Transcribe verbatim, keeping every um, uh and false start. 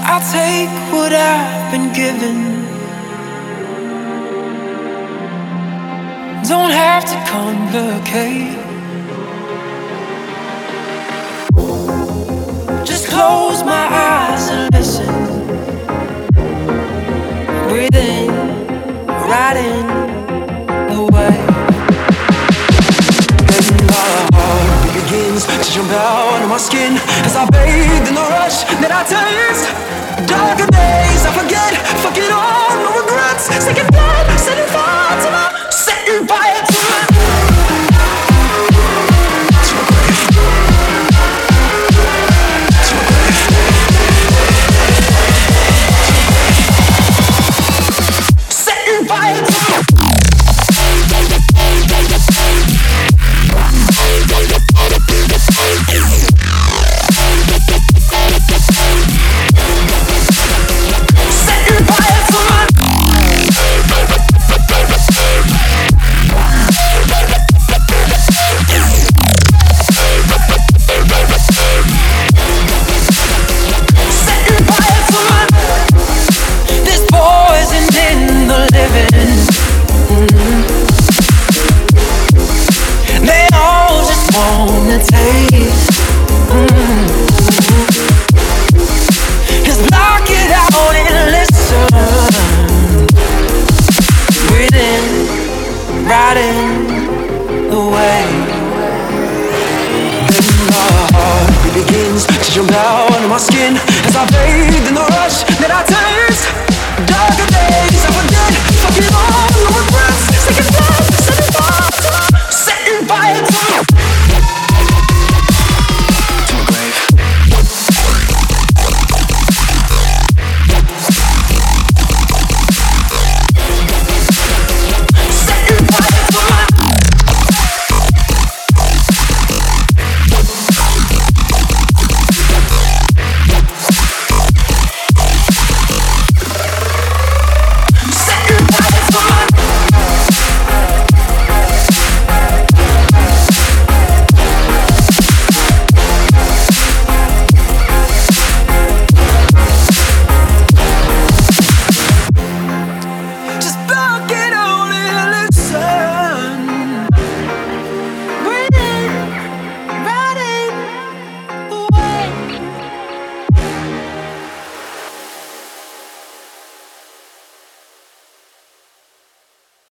I'll take what I've been given. Don't have to complicate. Just close my eyes and listen. Breathe in, right in the way. And my heart begins to jump out of my skin as I bathe in the rush that I taste. Darker days I forget, fuck it all, no regrets. Second blood, setting fire to my, setting fire to my, to my grave, to my grave, setting fire to my. Jump out of my skin as I fade